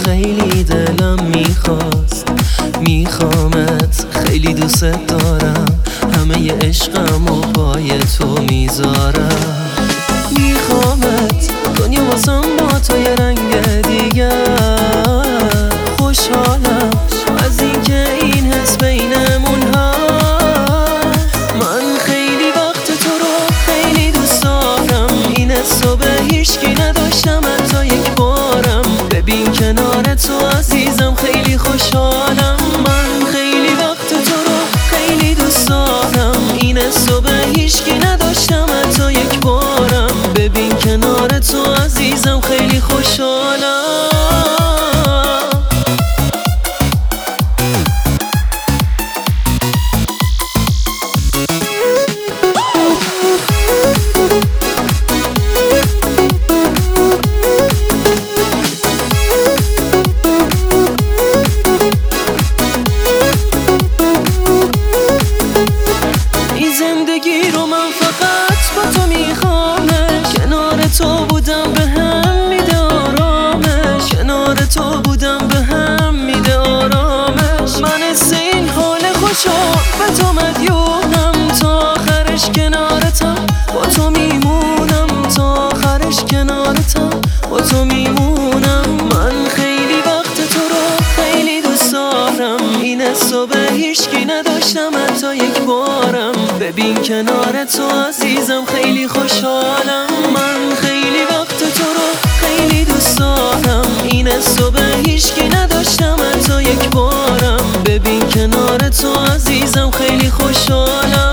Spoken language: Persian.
خیلی دلم میخوامت، خیلی دوست دارم، همه عشقم و پای تو میذارم. میخوامت، دنیا واسم با تو یه رنگ دیگه. خوشحالم از اینکه این حس بینمون هست. من خیلی وقت تو رو خیلی دوست دارم، این حسو به هیچکی نداشتم حتی یک بارم. ببین کنار تو عزیزم خیلی خوشحالم. من خیلی وقت تو رو خیلی دوست دارم، این حسو به هیچکی نداشتم حتی یک بارم. ببین کنار تو عزیزم خیلی خوشحالم. زندگی رو من فقط با تو میخوامش، کنار تو بودم به هم میده آرامش، کنار تو بودم به هم میده آرامش. من از این حال خوشو به تو مدیونم، تا آخرش کنارتم با تو میمونم، تا آخرش کنارتم با تو میمونم. من خیلی وقت تو رو خیلی دوست دارم، این حسو به هیچکی نداشتم حتی یک بارم. ببین کنار تو عزیزم خیلی خوشحالم. من خیلی وقت تو رو خیلی دوست دارم، این حسو به هیچکی نداشتم حتی یک بارم. ببین کنار تو عزیزم خیلی خوشحالم.